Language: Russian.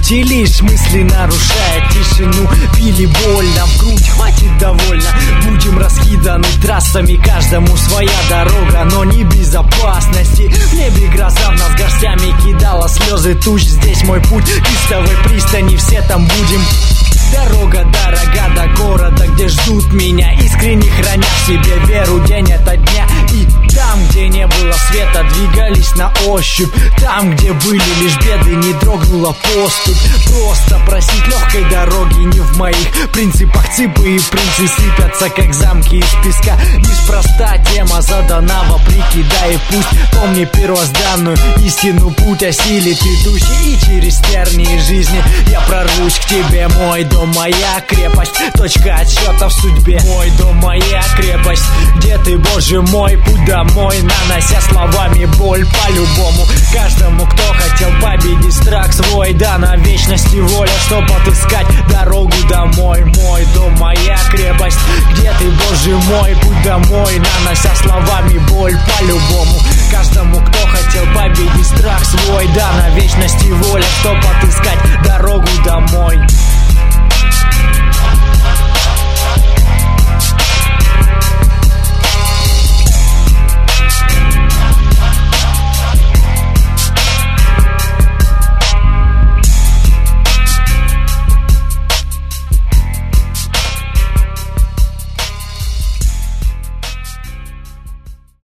пути лишь мысли нарушая тишину. Пили больно, в грудь хватит довольно. Будем раскиданы трассами, каждому своя дорога, но не безопасности. В небе гроза, в нас горстями кидала слезы туч. Здесь мой путь к истовой пристани, все там будем. Дорога дорога до города, где ждут меня, искренне храня в себе веру день ото дня. И там, где не было света, двигались на ощупь. Там, где были лишь беды, не дрогнула поступь. Просто просить легкой дороги не в моих принципах. Цыпы и принцы сыпятся, как замки из песка. Неспроста тема задана вопреки, да и пусть. Помни первозданную истину, путь осилит идущий. И через тернии жизни я прорвусь к тебе. Мой дом, моя крепость, точка отсчета в судьбе. Мой дом, моя крепость, где ты, Боже мой, путь домой, нанося словами боль по-любому. Каждому, кто хотел победить страх свой, да на вечности воля, чтоб отыскать дорогу домой. Мой дом, моя крепость, где ты, Боже мой, путь домой, нанося словами боль по-любому. Каждому, кто хотел победить страх свой, да на вечности воля, чтоб отыскать